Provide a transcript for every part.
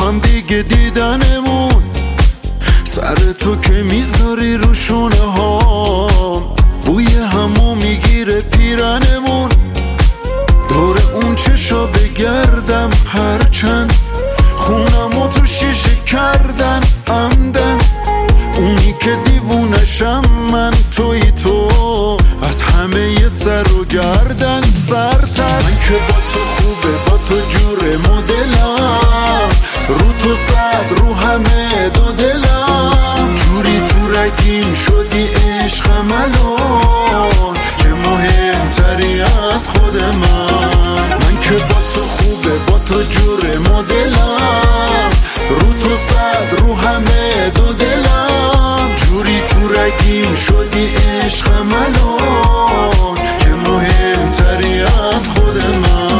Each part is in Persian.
هم دیگه دیدنمون، سر تو که میذاری رو شونه هام، بوی همو میگیره پیرنمون. دور اون چشا بگردم هرچند خونمو تو شیشه کردن عمدن. اونی که دیوونشم من توی تو، از همه سر و گردن سرتر. من که با تو خوبه، با تو جوره مدلم، رو تو صد رو همه دو دلم. جوری تو رگیم شدی عشقم الان، که مهمتری از خود من که با تو خوبه، با تو جوره مدلم، رو تو صد رو همه دو دلم. جوری تو رگیم شدی عشقم الان، که مهمتری از خود من.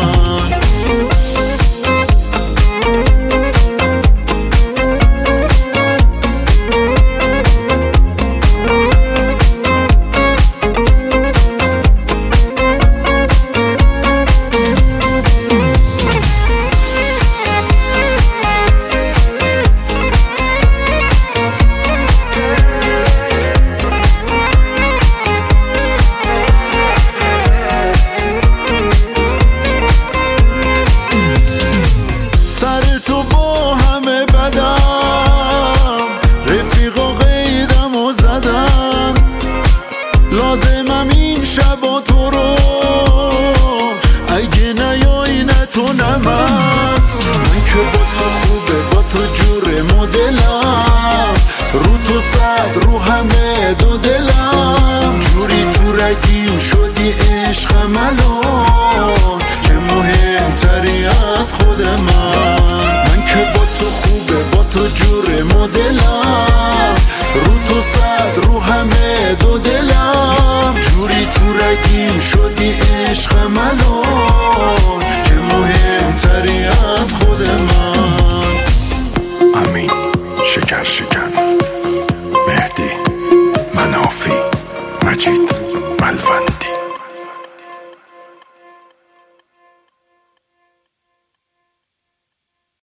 تو با همه بدم، رفیقا قیدم و زدن، لازمم این شبا تو رو، اگه نیایی نه تو نه من که با تو خوبه، با تو جوره مدلم، رو تو صد رو همه دو دلم. جوری تو رگیم شدی عشقم الان، که مهمتری از خود من که با تو خوبه، با تو جوره مدلم، رو تو صد رو همه دو دلم. جوری تو رگیم شدی عشقم الان، که مهمتری از خود من. امین شکر شکن، مهدی منافی، مجید